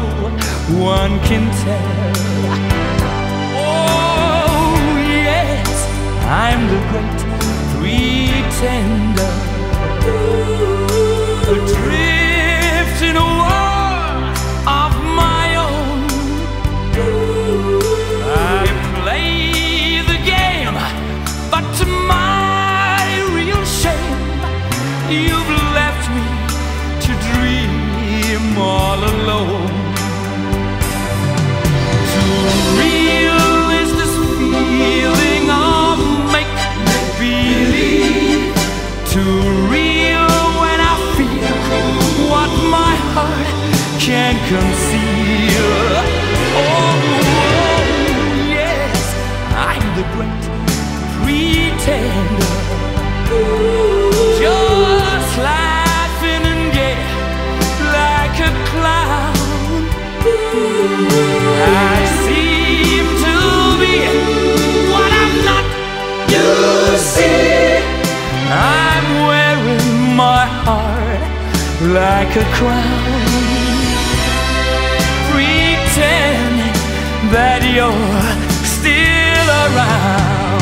one can tell. Oh yes, I'm the great pretender, adrift in a world of my own. I play the game, but to my real shame, you've left me to dream all alone. Too real is this feeling of make-believe. Too real when I feel what my heart can't conceal. Oh yes, I'm the great pretender, just laughing and gay like a clown. I seem to be what I'm not. You see, I'm wearing my heart like a crown, pretending that you're still around.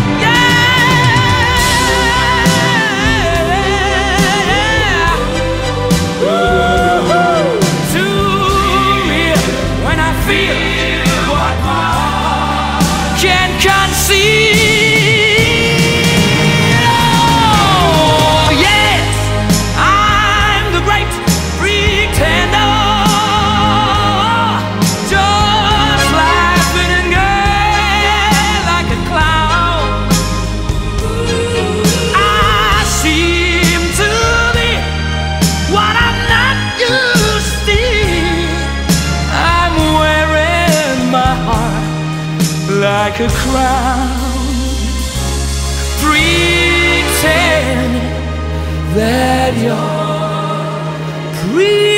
Like a crown, pretending that you're pretty.